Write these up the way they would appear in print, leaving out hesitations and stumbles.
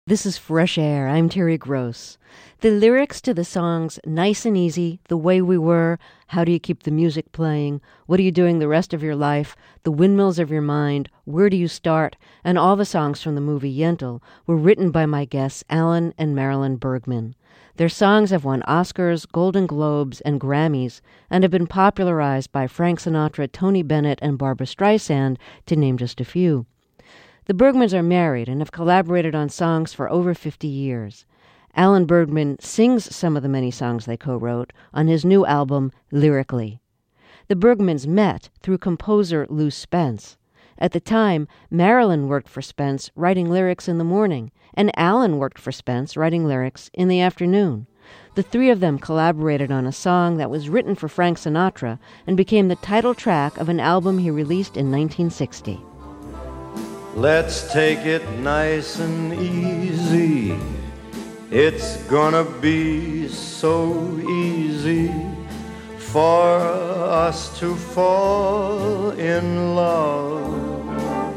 This is Fresh Air. I'm Terry Gross. The lyrics to the songs Nice and Easy, The Way We Were, How Do You Keep the Music Playing, What Are You Doing the Rest of Your Life, The Windmills of Your Mind, Where Do You Start, and all the songs from the movie Yentl were written by my guests Alan and Marilyn Bergman. Their songs have won Oscars, Golden Globes, and Grammys, and have been popularized by Frank Sinatra, Tony Bennett, and Barbra Streisand, to name just a few. The Bergmans are married and have collaborated on songs for over 50 years. Alan Bergman sings some of the many songs they co-wrote on his new album, Lyrically. The Bergmans met through composer Lou Spence. At the time, Marilyn worked for Spence writing lyrics in the morning, and Alan worked for Spence writing lyrics in the afternoon. The three of them collaborated on a song that was written for Frank Sinatra and became the title track of an album he released in 1960. Let's take it nice and easy. It's gonna be so easy for us to fall in love.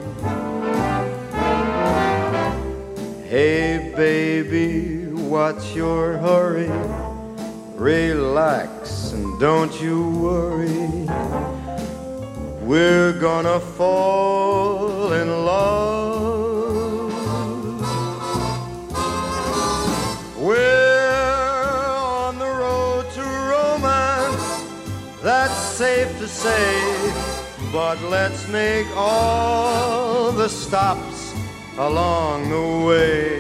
Hey baby, what's your hurry? Relax and don't you worry. We're gonna fall in love. We're on the road to romance, that's safe to say, but let's make all the stops along the way.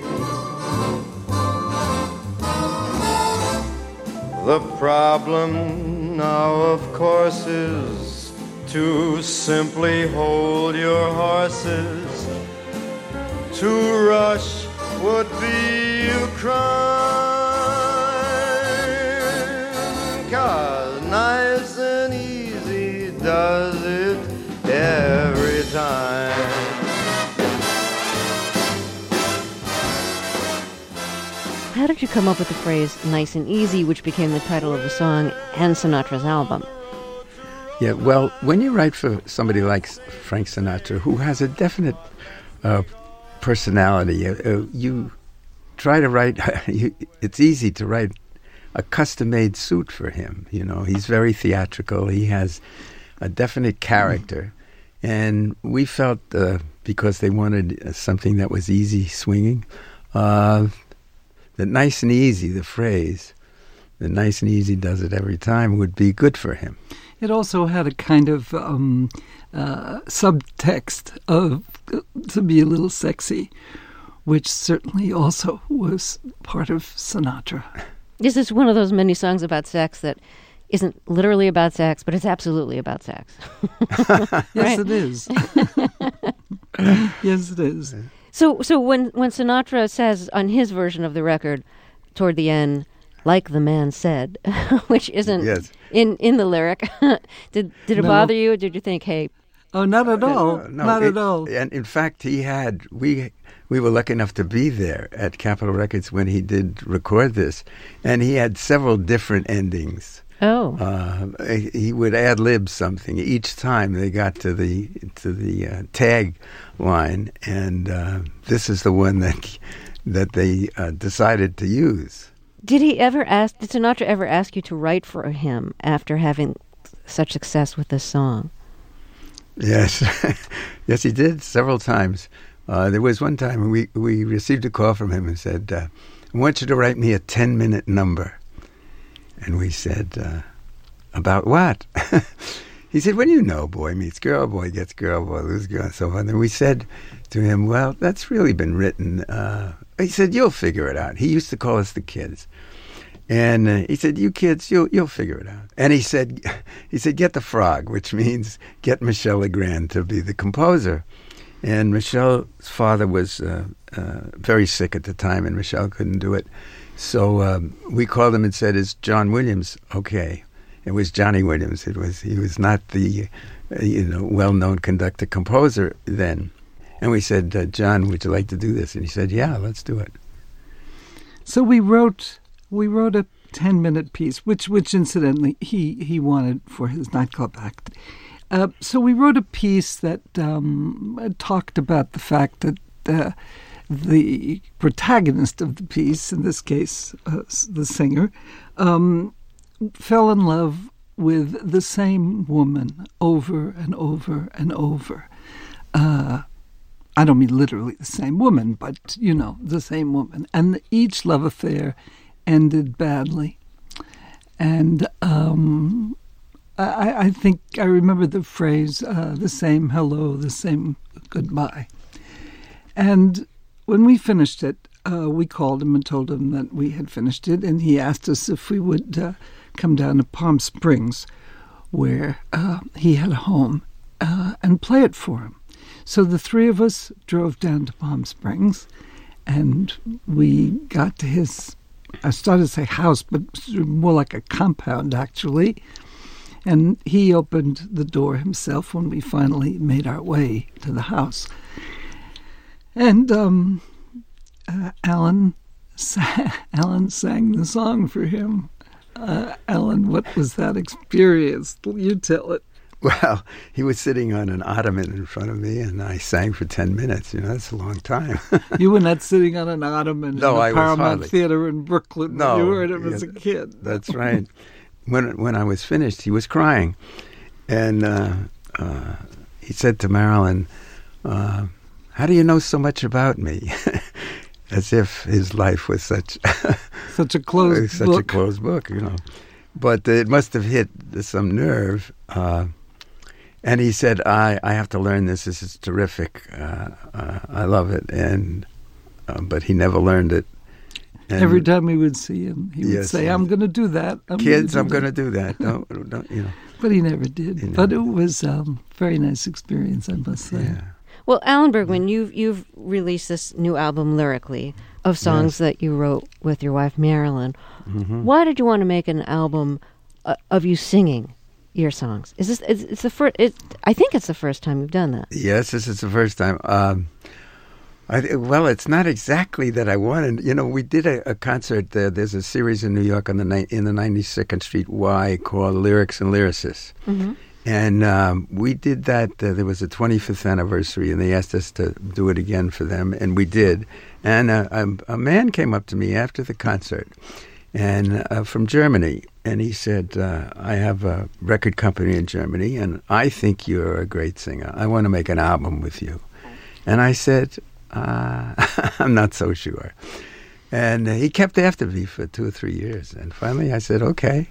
The problem now, of course, is to simply hold your horses. To rush would be a crime, 'cause nice and easy does it every time. How did you come up with the phrase Nice and Easy, which became the title of the song and Sinatra's album? Yeah, well, when you write for somebody like Frank Sinatra, who has a definite personality, you try to write, it's easy to write a custom-made suit for him. You know, he's very theatrical. He has a definite character. And we felt, because they wanted something that was easy swinging, that Nice and Easy, the phrase, the Nice and Easy does it every time, would be good for him. It also had a kind of subtext of to be a little sexy, which certainly also was part of Sinatra. This is one of those many songs about sex that isn't literally about sex, but it's absolutely about sex. Yes, it is. Yes, it is. So when Sinatra says on his version of the record, toward the end, like the man said, which isn't in the lyric, did it bother you, or did you think, hey? Oh, not at all. No, not at all. And in fact, we were lucky enough to be there at Capitol Records when he did record this, and he had several different endings. Oh. He would ad-lib something each time they got to the tag line, and this is the one that they decided to use. Did Sinatra ever ask you to write for him after having such success with this song? Yes. Yes, he did several times. There was one time we received a call from him and said, I want you to write me a 10-minute number. And we said, about what? He said, well, you know, boy meets girl, boy gets girl, boy loses girl, and so on. And we said to him, well, that's really been written. He said, you'll figure it out. He used to call us the kids. And he said, you kids, you'll figure it out. And he said, get the frog, which means get Michel Legrand to be the composer. And Michel's father was very sick at the time, and Michel couldn't do it. So we called him and said, is John Williams okay? It was Johnny Williams. He was not the well-known conductor-composer then. And we said, John, would you like to do this? And he said, yeah, let's do it. So we wrote a 10-minute piece, which incidentally he wanted for his nightclub act. So we wrote a piece that talked about the fact that the protagonist of the piece, in this case the singer, fell in love with the same woman over and over and over. I don't mean literally the same woman, but, the same woman. And each love affair ended badly. And I think I remember the phrase, the same hello, the same goodbye. And when we finished it, we called him and told him that we had finished it, and he asked us if we would come down to Palm Springs, where he had a home, and play it for him. So the three of us drove down to Palm Springs, and we got to his, I started to say house, but more like a compound, actually. And he opened the door himself when we finally made our way to the house. And Alan sang the song for him. Alan, what was that experience? You tell it. Well, he was sitting on an ottoman in front of me, and I sang for 10 minutes. That's a long time. You were not sitting on an ottoman in the Paramount hardly. Theater in Brooklyn. No, you heard him as a kid. That's right. When I was finished, he was crying. And he said to Marilyn, how do you know so much about me? As if his life was such a closed book. But it must have hit some nerve. And he said, I have to learn this. This is terrific. I love it. And but he never learned it. And every time we would see him, he would say, I'm going to do that. I'm going to do that. Don't. But he never did. But it was a very nice experience, I must say. Yeah. Well, Alan Bergman, you've released this new album lyrically of songs that you wrote with your wife, Marilyn. Mm-hmm. Why did you want to make an album of you singing your songs? Is this? It's the first. I think it's the first time you've done that. Yes, this is the first time. Well, it's not exactly that I wanted. We did a concert there. There's a series in New York in the 92nd Street Y called Lyrics and Lyricists. Mm-hmm. And we did that. There was a 25th anniversary, and they asked us to do it again for them, and we did. And a man came up to me after the concert, and from Germany, and he said, I have a record company in Germany, and I think you're a great singer. I want to make an album with you. And I said, I'm not so sure. And he kept after me for 2 or 3 years. And finally I said, okay,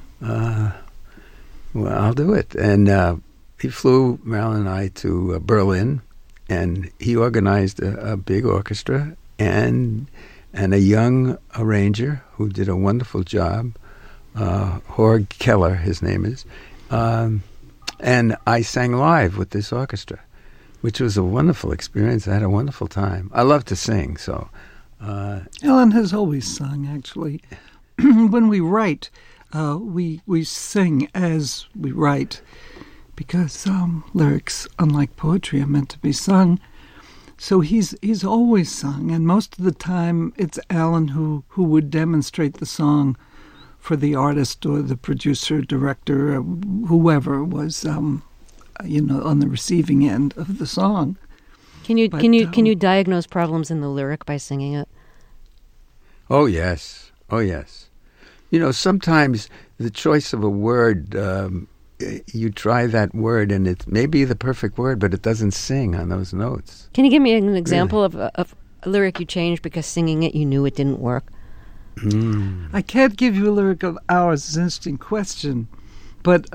well, I'll do it. And he flew Marilyn and I to Berlin, and he organized a big orchestra and a young arranger who did a wonderful job, Jorg Keller, his name is. And I sang live with this orchestra, which was a wonderful experience. I had a wonderful time. I love to sing, so... Alan has always sung, actually. When we write, we sing as we write, because lyrics, unlike poetry, are meant to be sung. So he's always sung, and most of the time it's Alan who would demonstrate the song for the artist or the producer, director, or whoever was... on the receiving end of the song. Can you diagnose problems in the lyric by singing it? Oh yes. Sometimes the choice of a word, you try that word and it may be the perfect word, but it doesn't sing on those notes. Can you give me an example of a lyric you changed because singing it you knew it didn't work? I can't give you a lyric of ours. It's an interesting question, but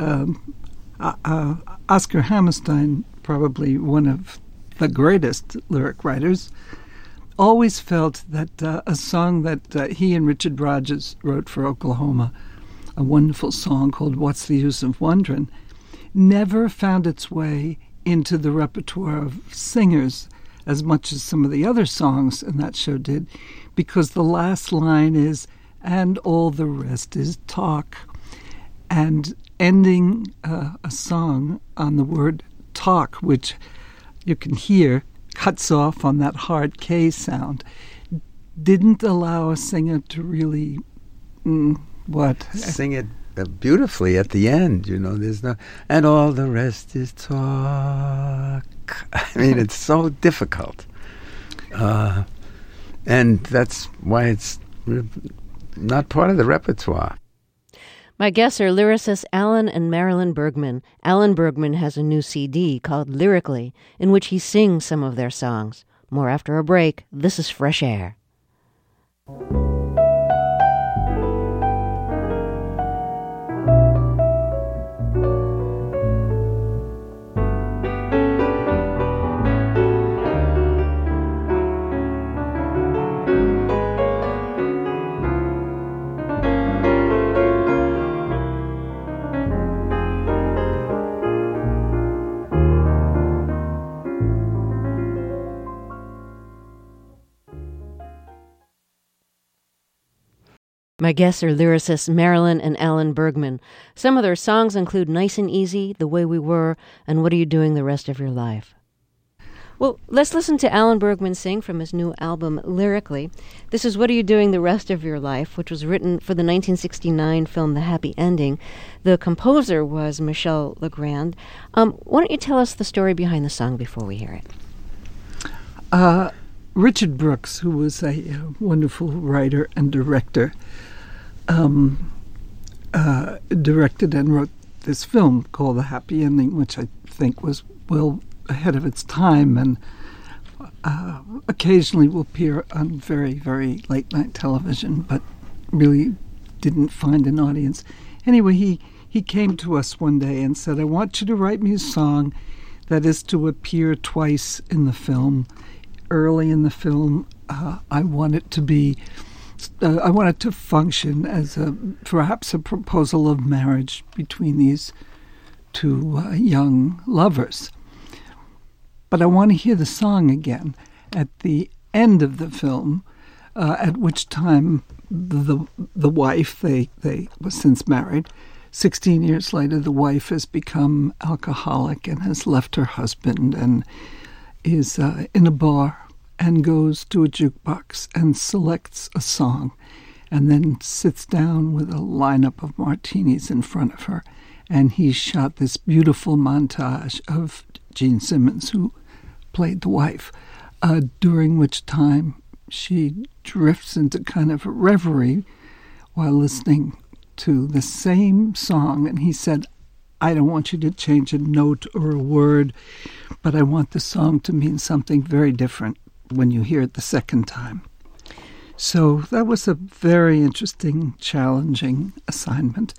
Oscar Hammerstein, probably one of the greatest lyric writers, always felt that a song that he and Richard Rodgers wrote for Oklahoma, a wonderful song called What's the Use of Wonderin', never found its way into the repertoire of singers as much as some of the other songs in that show did, because the last line is, and all the rest is talk. And ending a song on the word talk, which you can hear cuts off on that hard K sound, didn't allow a singer to really sing it beautifully at the end. There's no, and all the rest is talk. I mean, it's so difficult. And that's why it's not part of the repertoire. My guests are lyricists Alan and Marilyn Bergman. Alan Bergman has a new CD called Lyrically, in which he sings some of their songs. More after a break. This is Fresh Air. My guests are lyricists Marilyn and Alan Bergman. Some of their songs include Nice and Easy, The Way We Were, and What Are You Doing the Rest of Your Life? Well, let's listen to Alan Bergman sing from his new album, Lyrically. This is What Are You Doing the Rest of Your Life, which was written for the 1969 film The Happy Ending. The composer was Michel Legrand. Why don't you tell us the story behind the song before we hear it? Richard Brooks, who was a wonderful writer and director, directed and wrote this film called The Happy Ending, which I think was well ahead of its time and occasionally will appear on very, very late-night television, but really didn't find an audience. Anyway, he came to us one day and said, I want you to write me a song that is to appear twice in the film. Early in the film, I want it to be, I want it to function as perhaps a proposal of marriage between these two young lovers. But I want to hear the song again at the end of the film, at which time the wife, they were since married. 16 years later, the wife has become alcoholic and has left her husband and is in a bar and goes to a jukebox and selects a song and then sits down with a lineup of martinis in front of her. And he shot this beautiful montage of Gene Simmons, who played the wife, during which time she drifts into kind of a reverie while listening to the same song. And he said, I don't want you to change a note or a word, but I want the song to mean something very different when you hear it the second time. So that was a very interesting, challenging assignment.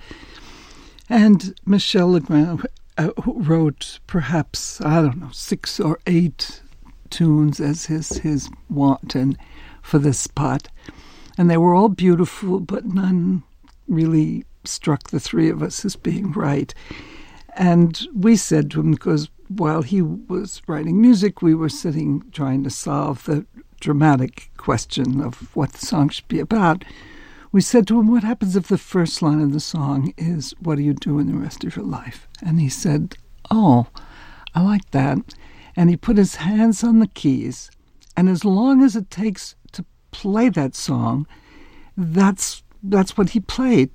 And Michel Legrand wrote perhaps, 6 or 8 tunes as his wont and for this spot. And they were all beautiful, but none really struck the three of us as being right. And we said to him, because while he was writing music, we were sitting trying to solve the dramatic question of what the song should be about. We said to him, what happens if the first line of the song is, what do you do in the rest of your life? And he said, oh, I like that. And he put his hands on the keys. And as long as it takes to play that song, that's what he played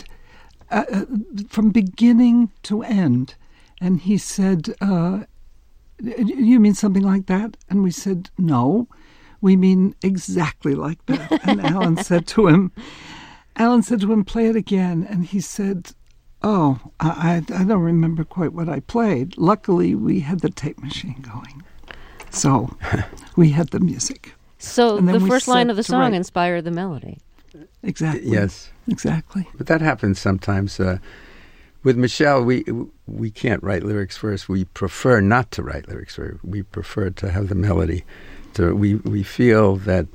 from beginning to end. And he said, you mean something like that? And we said, no, we mean exactly like that. And Alan said to him, play it again. And he said, oh, I don't remember quite what I played. Luckily, we had the tape machine going. So we had the music. So the first line of the song inspired the melody. Exactly. Yes. Exactly. But that happens sometimes. With Michel, we can't write lyrics first. We prefer not to write lyrics first. We prefer to have the melody. We feel that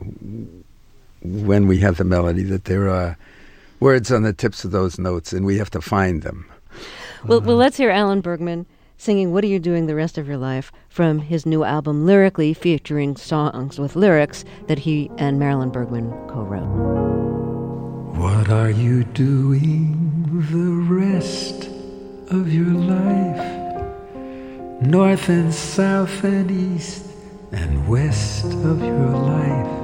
when we have the melody, that there are words on the tips of those notes, and we have to find them. Well, let's hear Alan Bergman singing What Are You Doing the Rest of Your Life from his new album Lyrically, featuring songs with lyrics that he and Marilyn Bergman co-wrote. What are you doing the rest of your life? North and south and east and west of your life.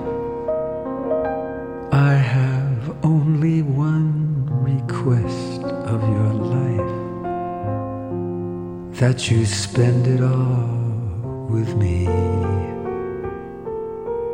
I have only one request of your life, that you spend it all with me.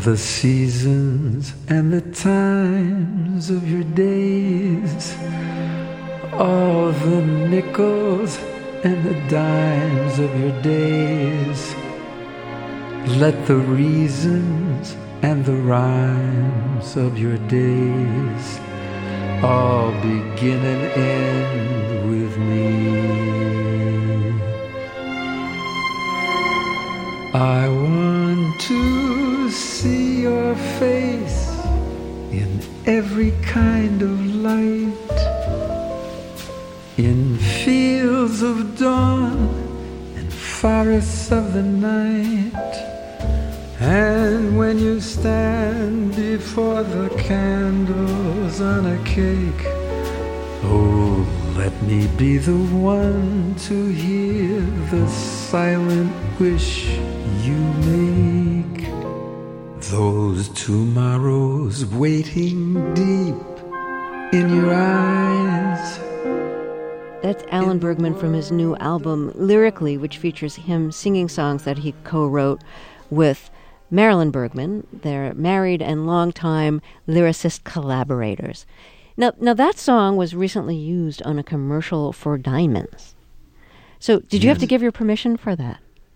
the seasons and the times of your days, all the nickels and the dimes of your days. Let the reasons and the rhymes of your days all begin and end with me. I want to see your face in every kind of light, in fields of dawn and forests of the night. And when you stand before the candles on a cake, oh, let me be the one to hear the silent wish you make. Those tomorrows waiting deep in your eyes. That's Alan Bergman from his new album, Lyrically, which features him singing songs that he co-wrote with Marilyn Bergman. They're married and longtime lyricist collaborators. Now that song was recently used on a commercial for diamonds. So did you have to give your permission for that?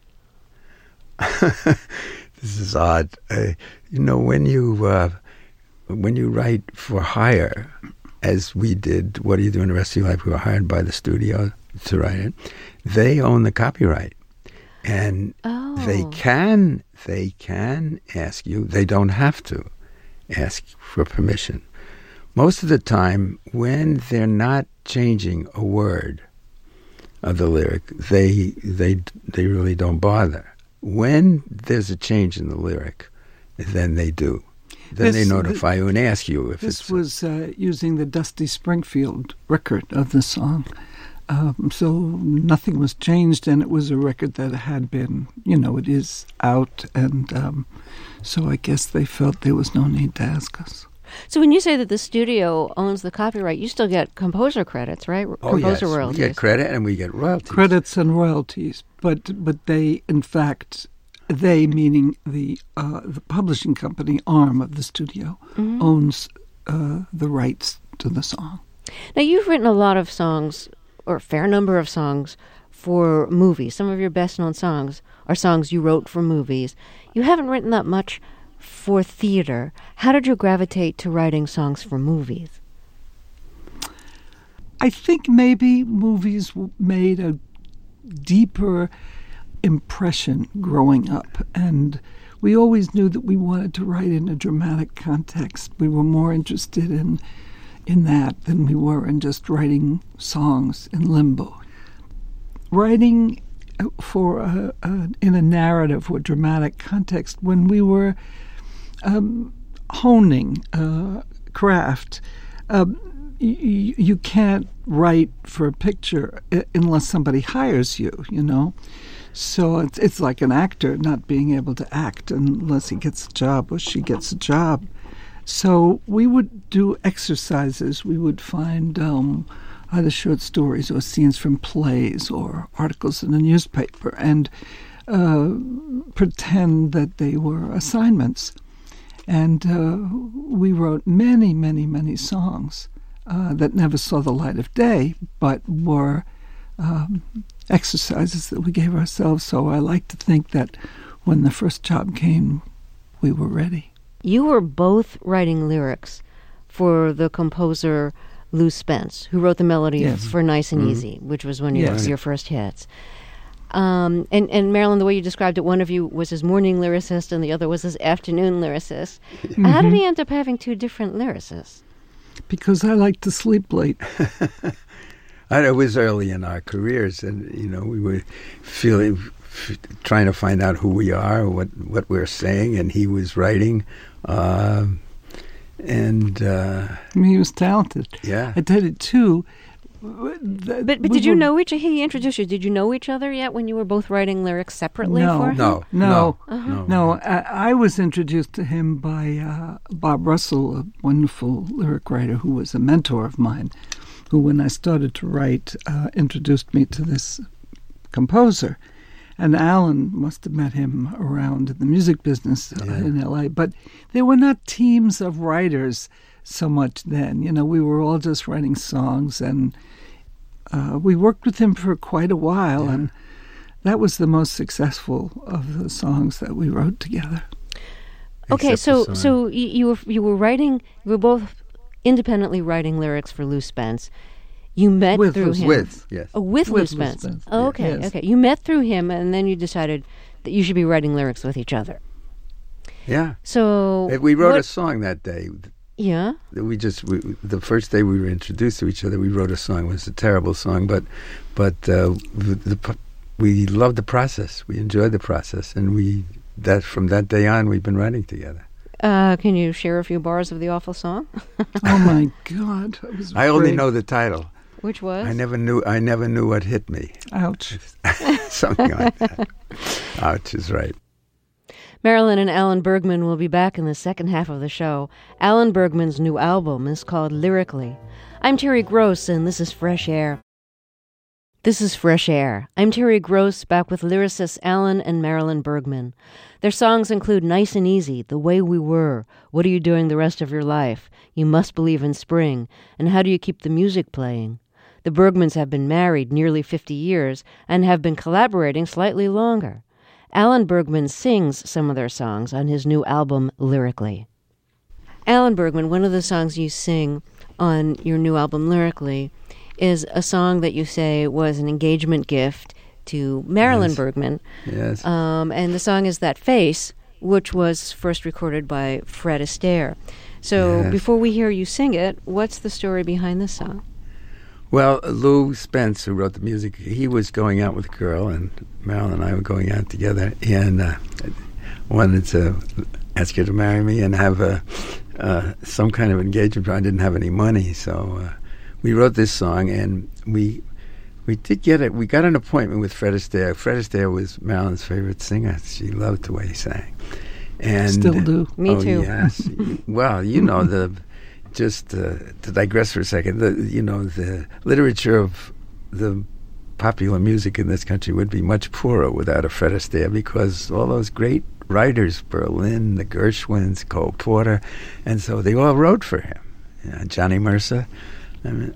This is odd. When you write for hire, as we did, What Are You Doing the Rest of Your Life? We were hired by the studio to write it. They own the copyright. And they can ask you. They don't have to ask for permission. Most of the time, when they're not changing a word of the lyric, they really don't bother. When there's a change in the lyric, then they do. Then they notify you and ask you if it's... This was using the Dusty Springfield record of the song. So nothing was changed, and it was a record that had been, it is out, and so I guess they felt there was no need to ask us. So when you say that the studio owns the copyright, you still get composer credits, right? Composer royalties. We get credit and we get royalties. Credits and royalties, but they, in fact, they meaning the publishing company arm of the studio, owns the rights to the song. Now you've written a lot of songs, or a fair number of songs, for movies. Some of your best-known songs are songs you wrote for movies. You haven't written that much for theater. How did you gravitate to writing songs for movies? I think maybe movies made a deeper impression growing up, and we always knew that we wanted to write in a dramatic context. We were more interested in that than we were in just writing songs in limbo. Writing for in a narrative or dramatic context, when we were honing craft, you can't write for a picture unless somebody hires you, So it's like an actor not being able to act unless he gets a job or she gets a job. So we would do exercises. We would find either short stories or scenes from plays or articles in the newspaper and pretend that they were assignments. And we wrote many, many, many songs that never saw the light of day, but were exercises that we gave ourselves. So I like to think that when the first job came, we were ready. You were both writing lyrics for the composer Lou Spence, who wrote the melody for Nice and Easy, which was one of your first hits. And Marilyn, the way you described it, one of you was his morning lyricist and the other was his afternoon lyricist. How did he end up having two different lyricists? Because I like to sleep late. It was early in our careers, and we were trying to find out who we are, what we're saying, and he was writing, and he was talented. Yeah, I did it too. But did you know each? He introduced you. Did you know each other yet when you were both writing lyrics separately for him? No. I was introduced to him by Bob Russell, a wonderful lyric writer who was a mentor of mine, who, when I started to write, introduced me to this composer. And Alan must have met him around in the music business in L.A. But they were not teams of writers so much then. You know, we were all just writing songs, and we worked with him for quite a while, and that was the most successful of the songs that we wrote together. Okay, so you were writing. You were both independently writing lyrics for Lou Spence. You met through him. With Lou Spence. Oh, okay, okay. You met through him, and then you decided that you should be writing lyrics with each other. Yeah. So we wrote a song that day. Yeah. The first day we were introduced to each other, we wrote a song. It was a terrible song, but we loved the process. We enjoyed the process, and from that day on, we've been writing together. Can you share a few bars of the awful song? Oh my God! I only know the title. Which was? I never knew what hit me. Ouch. Something like that. Ouch is right. Marilyn and Alan Bergman will be back in the second half of the show. Alan Bergman's new album is called Lyrically. I'm Terry Gross, and this is Fresh Air. This is Fresh Air. I'm Terry Gross, back with lyricists Alan and Marilyn Bergman. Their songs include Nice and Easy, The Way We Were, What Are You Doing the Rest of Your Life, You Must Believe in Spring, and How Do You Keep the Music Playing? The Bergmans have been married nearly 50 years and have been collaborating slightly longer. Alan Bergman sings some of their songs on his new album, Lyrically. Alan Bergman, one of the songs you sing on your new album, Lyrically, is a song that you say was an engagement gift to Marilyn Bergman. Yes. And the song is That Face, which was first recorded by Fred Astaire. So before we hear you sing it, what's the story behind this song? Well, Lou Spence, who wrote the music, he was going out with a girl, and Marilyn and I were going out together, and wanted to ask her to marry me and have some kind of engagement. I didn't have any money, so we wrote this song, and we did get it. We got an appointment with Fred Astaire. Fred Astaire was Marilyn's favorite singer. She loved the way he sang. And still do. Me too. Yes. Well, you know, to digress for a second, the literature of the popular music in this country would be much poorer without a Fred Astaire, because all those great writers, Berlin, the Gershwins, Cole Porter, and so they all wrote for him. Johnny Mercer. I mean,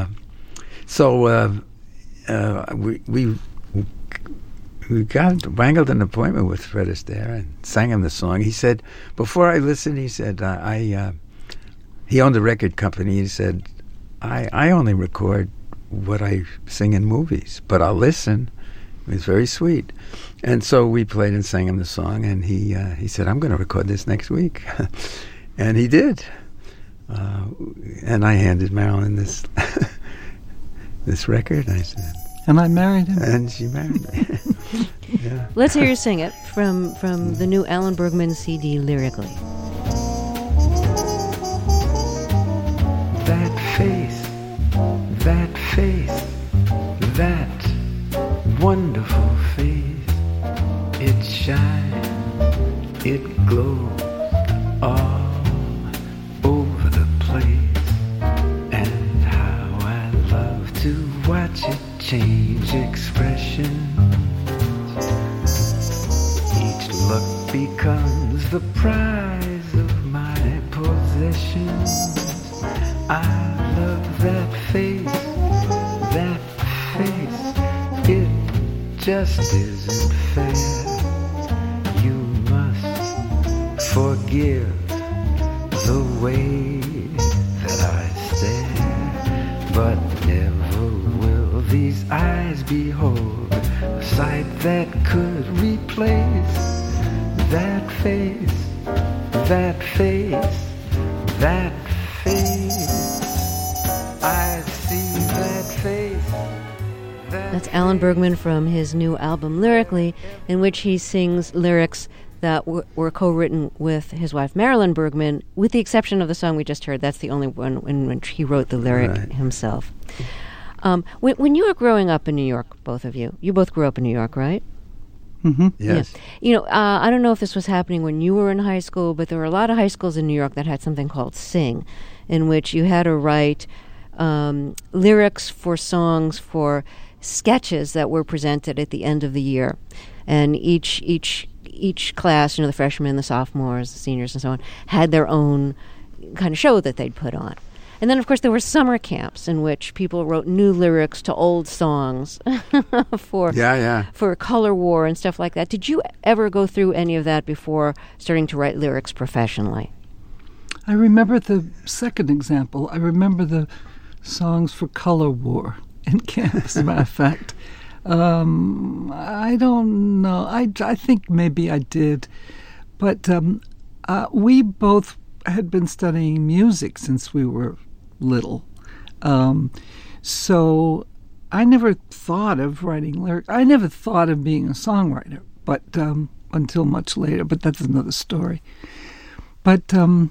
we wangled an appointment with Fred Astaire and sang him the song. He said, before I listened, he said, he owned a record company. He said, I only record what I sing in movies, but I'll listen. It was very sweet. And so we played and sang him the song, and he said, I'm going to record this next week. And he did. And I handed Marilyn this this record, and I said... And I married him. And she married me. Yeah. Let's hear you sing it from the new Alan Bergman CD, Lyrically. That face, that wonderful face, it shines, it glows all over the place, and how I love to watch it change expression. Each look becomes the prize of my possessions. I love that face, it just isn't fair. You must forgive the way that I stare, but never will these eyes behold a sight that could replace that face, that face, that face. I see that face. That's Alan Bergman from his new album Lyrically, in which he sings lyrics that were co-written with his wife Marilyn Bergman, with the exception of the song we just heard. That's the only one in which he wrote the lyric himself. When you were growing up in New York, both of you both grew up in New York, right? Mm-hmm. Yes. Yeah. You know, I don't know if this was happening when you were in high school, but there were a lot of high schools in New York that had something called Sing, in which you had to write lyrics for songs for sketches that were presented at the end of the year. and each class, the freshmen, the sophomores, the seniors, and so on, had their own kind of show that they'd put on. And then, of course, there were summer camps in which people wrote new lyrics to old songs for Color War and stuff like that. Did you ever go through any of that before starting to write lyrics professionally? I remember the second example. I remember the songs for Color War in camp, as a matter of fact. I don't know. I think maybe I did. But we both had been studying music since we were little. So I never thought of writing lyrics. I never thought of being a songwriter, but until much later. But that's another story. But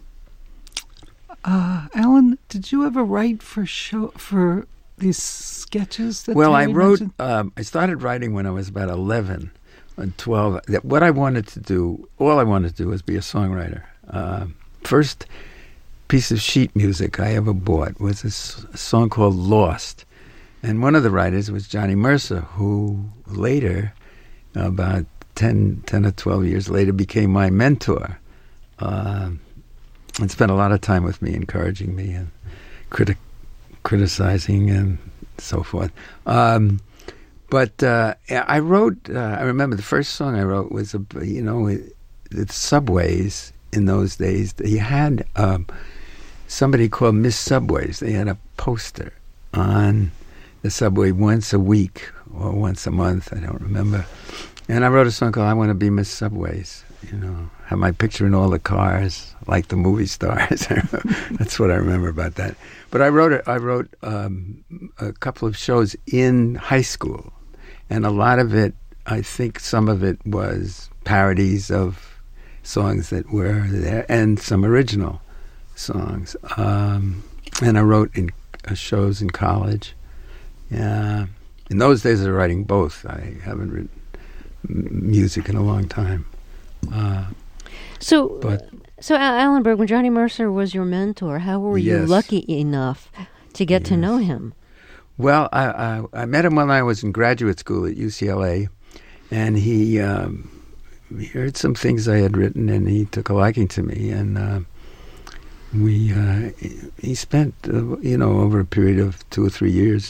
Alan, did you ever write for these sketches that I Terry wrote, mentioned? I started writing when I was about 11 and 12. What I wanted to do, all I wanted to do was be a songwriter. First piece of sheet music I ever bought was a song called Lost. And one of the writers was Johnny Mercer, who later, about 10 or 12 years later, became my mentor. And spent a lot of time with me, encouraging me and criticizing and so forth. But I wrote, I remember the first song I wrote was, the Subways in those days. They had somebody called Miss Subways. They had a poster on the subway once a week or once a month, I don't remember. And I wrote a song called I Want to Be Miss Subways, have my picture in all the cars, like the movie stars. That's what I remember about that. But I wrote a couple of shows in high school, and a lot of it, I think some of it was parodies of songs that were there, and some original songs. And I wrote in shows in college. In those days, I was writing both. I haven't written music in a long time. So Alan Bergman, Johnny Mercer was your mentor. How were you lucky enough to get to know him? Well, I met him when I was in graduate school at UCLA, and he heard some things I had written, and he took a liking to me, and he spent over a period of 2 or 3 years.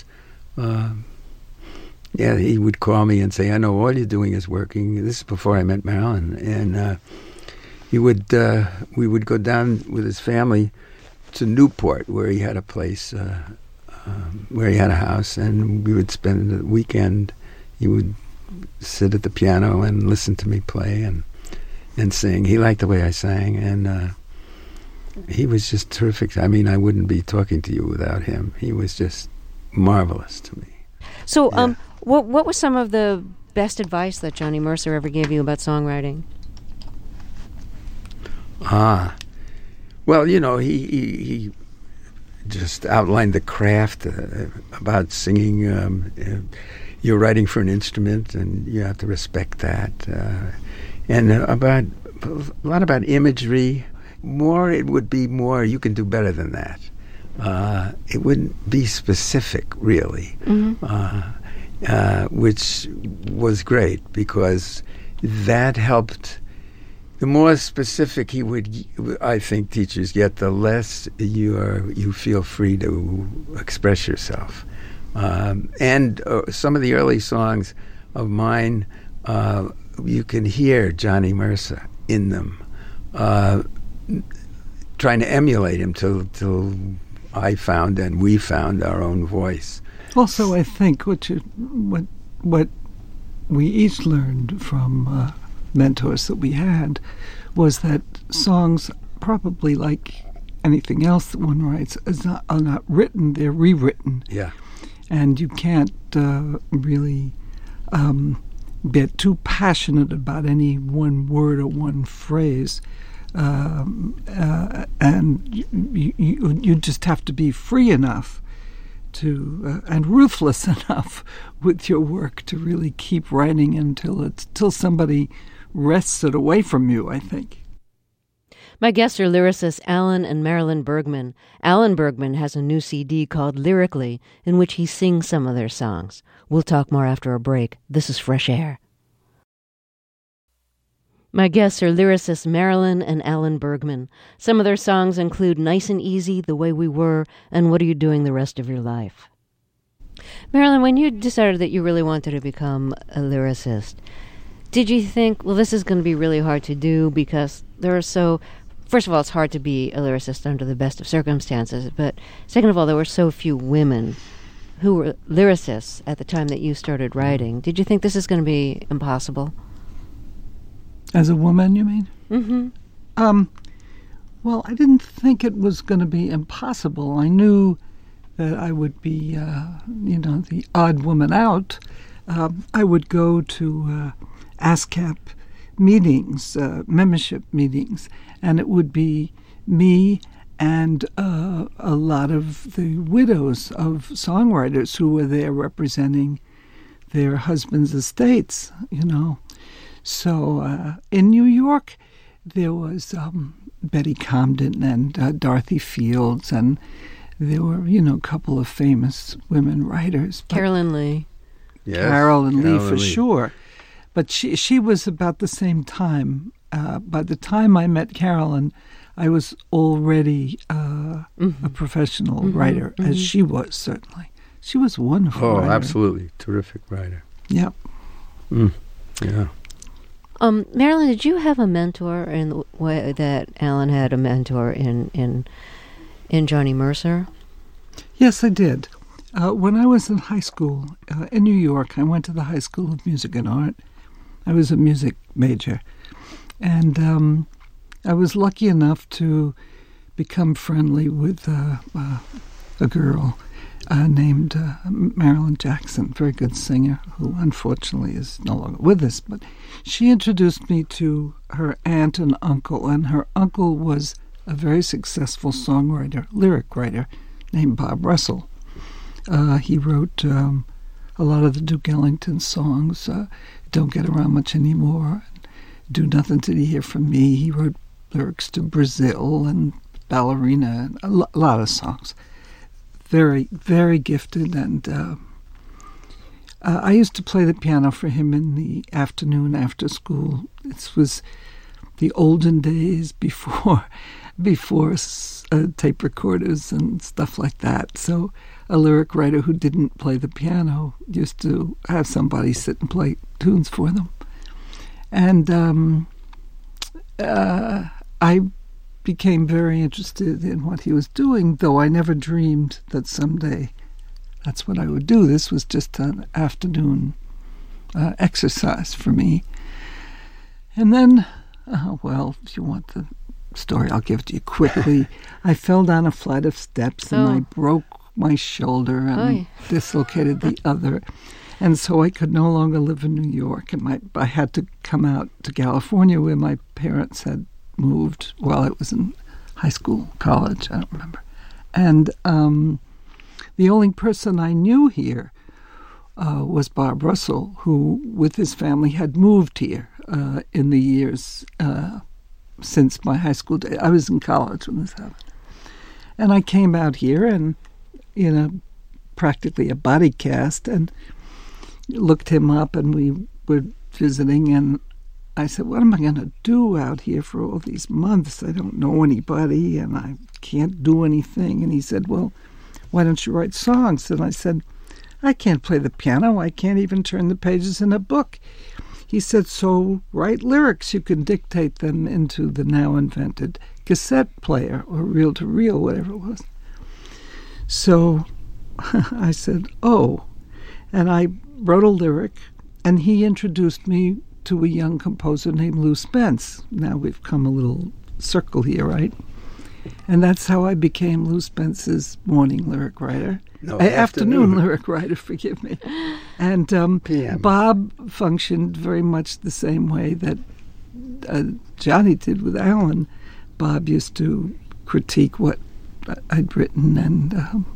He would call me and say, "I know all you're doing is working." This is before I met Marilyn, and we would go down with his family to Newport, where he had a place, where he had a house, and we would spend the weekend. He would sit at the piano and listen to me play and sing. He liked the way I sang, and he was just terrific. I mean, I wouldn't be talking to you without him. He was just marvelous to me. So, what was some of the best advice that Johnny Mercer ever gave you about songwriting? Well, he just outlined the craft about singing. You're writing for an instrument, and you have to respect that. And a lot about imagery. It would be more, you can do better than that. It wouldn't be specific, really, which was great, because that helped. The more specific I think teachers get, the less you feel free to express yourself. And some of the early songs of mine, you can hear Johnny Mercer in them, trying to emulate him till I found and we found our own voice. Also, I think what we each learned from mentors that we had was that songs, probably like anything else that one writes, are not written, they're rewritten. Yeah. And you can't really get too passionate about any one word or one phrase. And you just have to be free enough to and ruthless enough with your work to really keep writing until somebody wrests it away from you, I think. My guests are lyricists Alan and Marilyn Bergman. Alan Bergman has a new CD called Lyrically, in which he sings some of their songs. We'll talk more after a break. This is Fresh Air. My guests are lyricists Marilyn and Alan Bergman. Some of their songs include Nice and Easy, The Way We Were, and What Are You Doing the Rest of Your Life? Marilyn, when you decided that you really wanted to become a lyricist, did you think, well, this is going to be really hard to do because there are so... First of all, it's hard to be a lyricist under the best of circumstances, but second of all, there were so few women who were lyricists at the time that you started writing. Did you think this is going to be impossible? As a woman, you mean? Mm-hmm. Well, I didn't think it was going to be impossible. I knew that I would be, the odd woman out. I would go to ASCAP meetings, membership meetings, and it would be me and a lot of the widows of songwriters who were there representing their husbands' estates, So in New York, there was Betty Comden and Dorothy Fields, and there were, a couple of famous women writers. Carolyn Lee. Yes, Carolyn Lee, for Lee. sure. But she was about the same time. By the time I met Carolyn, I was already a professional writer, as she was, certainly. She was a wonderful writer. Oh, absolutely. Terrific writer. Yep. Yeah. Marilyn, did you have a mentor in the way that Alan had a mentor in Johnny Mercer? Yes, I did. When I was in high school in New York, I went to the High School of Music and Art. I was a music major. And I was lucky enough to become friendly with a girl named Marilyn Jackson, very good singer, who unfortunately is no longer with us. But she introduced me to her aunt and uncle, and her uncle was a very successful songwriter, lyric writer, named Bob Russell. He wrote a lot of the Duke Ellington songs, Don't Get Around Much Anymore, Do Nothing Till You Hear From Me. He wrote lyrics to Brazil and Ballerina, and a lot of songs. Very, very gifted, and I used to play the piano for him in the afternoon after school. This was the olden days before tape recorders and stuff like that. So a lyric writer who didn't play the piano used to have somebody sit and play tunes for them. And I became very interested in what he was doing, though I never dreamed that someday that's what I would do. This was just an afternoon exercise for me. And then, if you want the story, I'll give it to you quickly. I fell down a flight of steps and I broke my shoulder and dislocated the other. And so I could no longer live in New York, and I had to come out to California, where my parents had moved while I was in high school, college, I don't remember. And the only person I knew here was Bob Russell, who, with his family, had moved here in the years since my high school days. I was in college when this happened. And I came out here and, practically a body cast, and looked him up, and we were visiting, and I said, what am I going to do out here for all these months? I don't know anybody, and I can't do anything. And he said, well, why don't you write songs? And I said, I can't play the piano. I can't even turn the pages in a book. He said, so write lyrics. You can dictate them into the now invented cassette player or reel-to-reel, whatever it was. So I said, oh. And I wrote a lyric, and he introduced me to a young composer named Lou Spence. Now we've come a little circle here, right? And that's how I became Lou Spence's morning lyric writer. No, afternoon lyric writer, forgive me. And PM. Bob functioned very much the same way that Johnny did with Alan. Bob used to critique what I'd written, and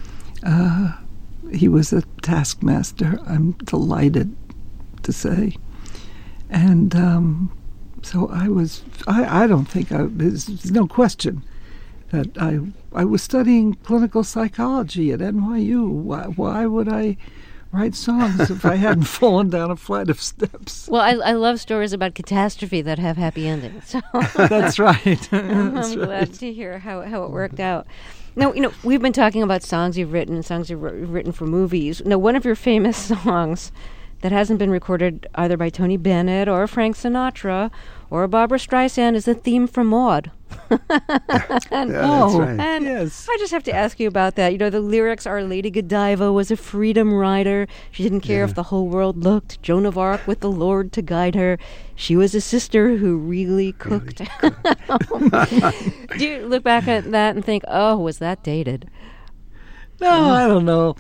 he was a taskmaster, I'm delighted to say. And so I don't think, there's no question that I was studying clinical psychology at NYU. Why would I write songs if I hadn't fallen down a flight of steps. Well, I love stories about catastrophe that have happy endings. So That's right. I'm glad to hear how it worked out. Now, we've been talking about songs you've written and songs you've written for movies. Now, one of your famous songs that hasn't been recorded either by Tony Bennett or Frank Sinatra or Barbra Streisand is the theme for Maude. That's right. And Yes. I just have to ask you about that. The lyrics are Lady Godiva was a freedom rider. She didn't care if the whole world looked. Joan of Arc with the Lord to guide her. She was a sister who really cooked. Do you look back at that and think, oh, was that dated? No, I don't know.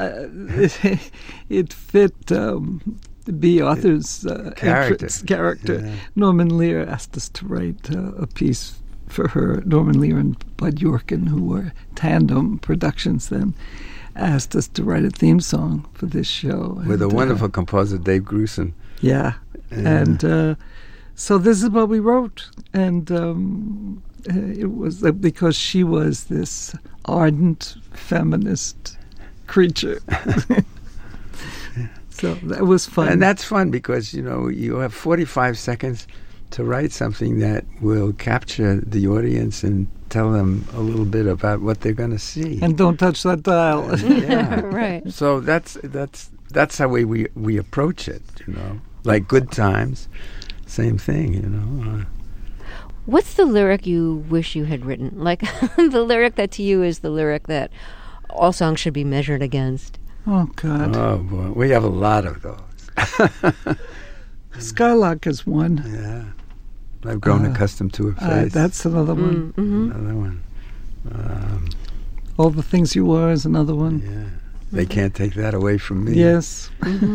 It fit B. Author's character. Yeah. Norman Lear asked us to write a piece for her. Norman Lear and Bud Yorkin, who were Tandem Productions then, asked us to write a theme song for this show. With a wonderful composer, Dave Grusin. Yeah. And so this is what we wrote. And it was because she was this ardent feminist creature. So that was fun. And that's fun because, you have 45 seconds to write something that will capture the audience and tell them a little bit about what they're going to see. And don't touch that dial. Yeah. Right. So that's how we approach it, Like Good Times, same thing, What's the lyric you wish you had written? Like the lyric that to you is the lyric that all songs should be measured against. Oh, God. Oh, boy. We have a lot of those. Skylark is one. Yeah. I've grown accustomed to her face. That's another one. Mm-hmm. Another one. All the Things You Were is another one. Yeah. They can't take that away from me. Yes.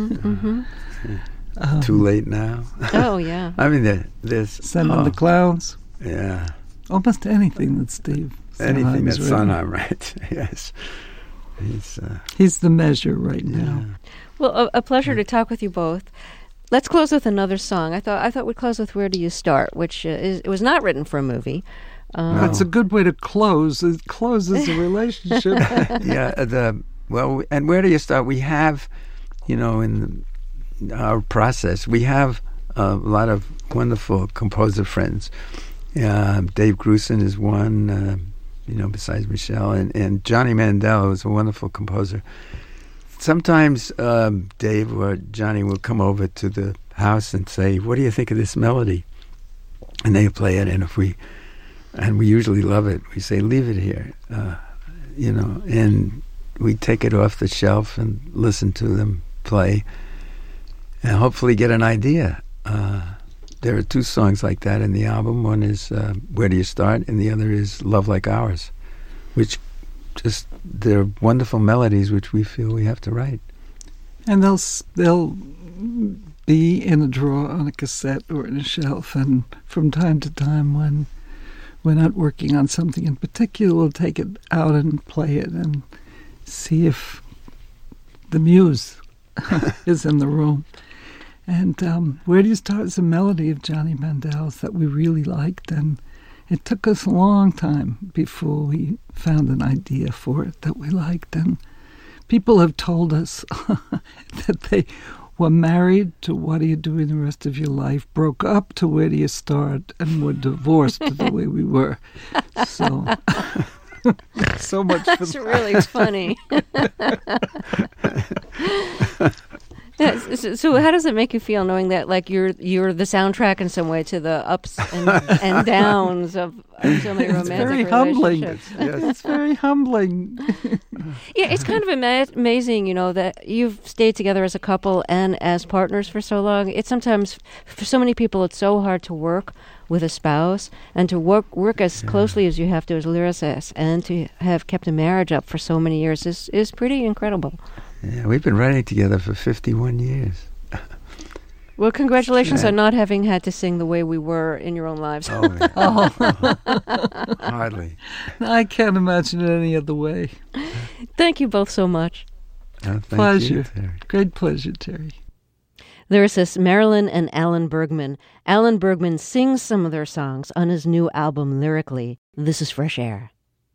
Too late now. Oh, yeah. I mean, there's... Send on the Clouds. Yeah. Almost anything that Steve Anything that Sondheim's Sondheim writes. Yes. He's the measure right now. Well, a pleasure to talk with you both. Let's close with another song. I thought we'd close with "Where Do You Start," which it was not written for a movie. That's a good way to close. It closes a relationship. Yeah. And where do you start? We have, in our process, we have a lot of wonderful composer friends. Dave Grusin is one. Besides Michelle, and Johnny Mandel is a wonderful composer. Sometimes Dave or Johnny will come over to the house and say, "What do you think of this melody?" And they play it, and we usually love it. We say, "Leave it here," and we take it off the shelf and listen to them play, and hopefully get an idea. There are two songs like that in the album. One is "Where Do You Start," and the other is "Love Like Ours," which they're wonderful melodies which we feel we have to write. And they'll be in a drawer on a cassette or in a shelf, and from time to time when we're not working on something in particular, we'll take it out and play it and see if the muse is in the room. And Where Do You Start is a melody of Johnny Mandel's that we really liked, and it took us a long time before we found an idea for it that we liked. And people have told us that they were married to What Are You Doing the Rest of Your Life, broke up to Where Do You Start, and were divorced the way we were. So, so much for That's really funny. So how does it make you feel knowing that you're the soundtrack in some way to the ups and downs of so many romantic relationships? It's very humbling. Yeah, it's kind of amazing, that you've stayed together as a couple and as partners for so long. It's sometimes, for so many people, it's so hard to work with a spouse and to work as closely as you have to as lyricists, and to have kept a marriage up for so many years is pretty incredible. Yeah, we've been writing together for 51 years. Well, congratulations on not having had to sing The Way We Were in your own lives. Oh, yeah. Hardly. I can't imagine it any other way. Thank you both so much. Thank Pleasure. you, Terry. Great pleasure, Terry. Lyricists Marilyn and Alan Bergman. Alan Bergman sings some of their songs on his new album, Lyrically. This is Fresh Air.